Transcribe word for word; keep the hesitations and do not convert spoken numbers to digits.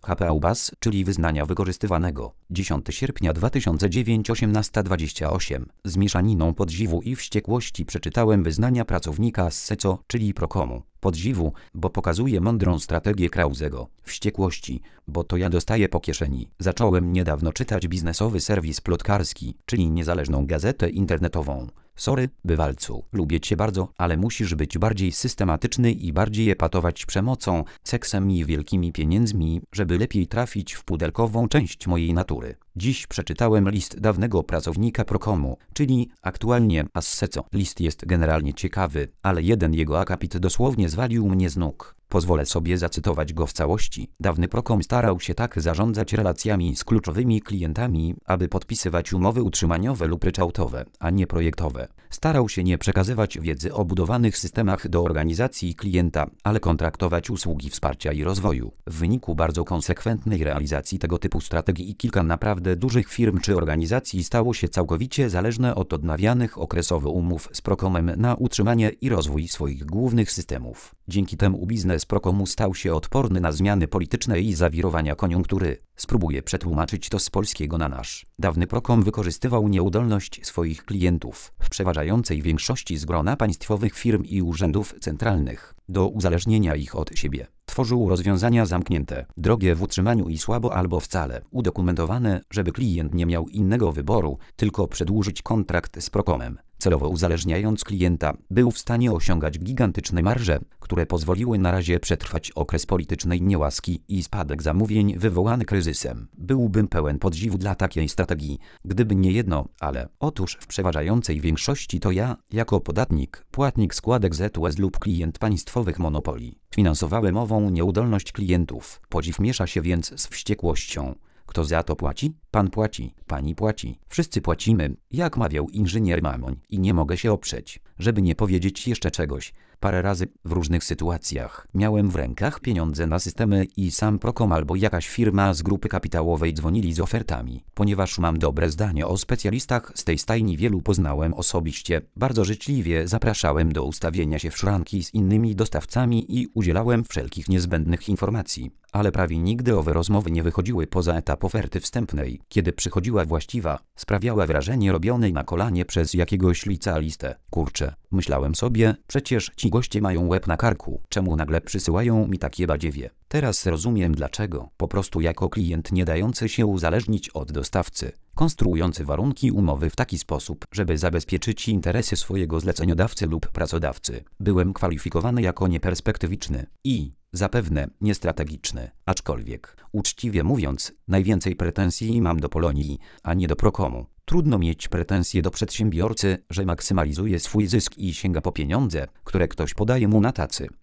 H P U B A S, czyli wyznania wykorzystywanego. dziesiątego sierpnia dwa tysiące dziewiątego, osiemnasta dwadzieścia osiem. Z mieszaniną podziwu i wściekłości przeczytałem wyznania pracownika z Seco, czyli Procomu. Podziwu, bo pokazuje mądrą strategię Krauzego. Wściekłości, bo to ja dostaję po kieszeni. Zacząłem niedawno czytać biznesowy serwis plotkarski, czyli niezależną gazetę internetową. Sorry, bywalcu, lubię cię bardzo, ale musisz być bardziej systematyczny i bardziej epatować przemocą, seksem i wielkimi pieniędzmi, żeby lepiej trafić w pudelkową część mojej natury. Dziś przeczytałem list dawnego pracownika Procomu, czyli aktualnie Asseco. List jest generalnie ciekawy, ale jeden jego akapit dosłownie zwalił mnie z nóg. Pozwolę sobie zacytować go w całości. Dawny Procom starał się tak zarządzać relacjami z kluczowymi klientami, aby podpisywać umowy utrzymaniowe lub ryczałtowe, a nie projektowe. Starał się nie przekazywać wiedzy o budowanych systemach do organizacji klienta, ale kontraktować usługi wsparcia i rozwoju. W wyniku bardzo konsekwentnej realizacji tego typu strategii kilka naprawdę dużych firm czy organizacji stało się całkowicie zależne od odnawianych okresowo umów z Procomem na utrzymanie i rozwój swoich głównych systemów. Dzięki temu biznes Procomu stał się odporny na zmiany polityczne i zawirowania koniunktury. Spróbuję przetłumaczyć to z polskiego na nasz. Dawny Procom wykorzystywał nieudolność swoich klientów, w przeważającej większości z grona państwowych firm i urzędów centralnych, do uzależnienia ich od siebie. Tworzył rozwiązania zamknięte, drogie w utrzymaniu i słabo albo wcale udokumentowane, żeby klient nie miał innego wyboru, tylko przedłużyć kontrakt z Procomem. Celowo uzależniając klienta, był w stanie osiągać gigantyczne marże, które pozwoliły na razie przetrwać okres politycznej niełaski i spadek zamówień wywołany kryzysem. Byłbym pełen podziwu dla takiej strategii, gdyby nie jedno, ale otóż w przeważającej większości to ja, jako podatnik, płatnik składek Z U S lub klient państwowych monopoli, finansowałem ową nieudolność klientów. Podziw miesza się więc z wściekłością. Kto za to płaci? Pan płaci, pani płaci. Wszyscy płacimy, jak mawiał inżynier Mamoń. I nie mogę się oprzeć, żeby nie powiedzieć jeszcze czegoś. Parę razy w różnych sytuacjach miałem w rękach pieniądze na systemy i sam Procom albo jakaś firma z grupy kapitałowej dzwonili z ofertami. Ponieważ mam dobre zdanie o specjalistach z tej stajni, wielu poznałem osobiście, bardzo życzliwie zapraszałem do ustawienia się w szranki z innymi dostawcami i udzielałem wszelkich niezbędnych informacji. Ale prawie nigdy owe rozmowy nie wychodziły poza etap oferty wstępnej. Kiedy przychodziła właściwa, sprawiała wrażenie robionej na kolanie przez jakiegoś licealistę. Kurczę, myślałem sobie, przecież ci goście mają łeb na karku, czemu nagle przysyłają mi takie badziewie? Teraz rozumiem dlaczego. Po prostu jako klient nie dający się uzależnić od dostawcy, konstruujący warunki umowy w taki sposób, żeby zabezpieczyć interesy swojego zleceniodawcy lub pracodawcy, byłem kwalifikowany jako nieperspektywiczny i zapewne niestrategiczny. Aczkolwiek, uczciwie mówiąc, najwięcej pretensji mam do Polonii, a nie do Procomu. Trudno mieć pretensje do przedsiębiorcy, że maksymalizuje swój zysk i sięga po pieniądze, które ktoś podaje mu na tacy.